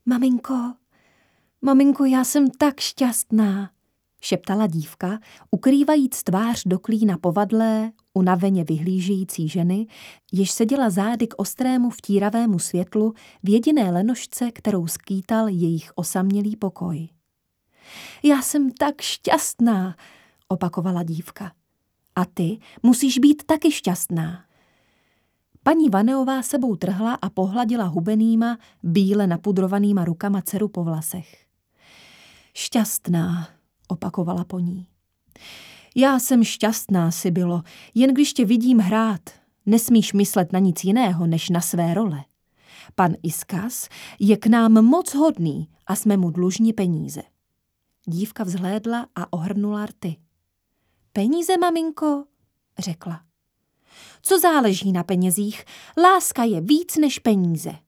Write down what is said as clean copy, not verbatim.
Maminko, já jsem tak šťastná, šeptala dívka, ukrývajíc tvář do klína povadlé, unaveně vyhlížející ženy, jež seděla zády k ostrému vtíravému světlu v jediné lenošce, kterou skýtal jejich osamělý pokoj. Já jsem tak šťastná, opakovala dívka. A ty musíš být taky šťastná. Paní Vaneová sebou trhla a pohladila hubenýma, bíle napudrovanýma rukama dceru po vlasech. Šťastná, opakovala po ní. Já jsem šťastná, Sibilo, jen když tě vidím hrát. Nesmíš myslet na nic jiného, než na své role. Pan Iskas je k nám moc hodný a jsme mu dlužni peníze. Dívka vzhlédla a ohrnula rty. Peníze, maminko, řekla. Co záleží na penězích? Láska je víc než peníze.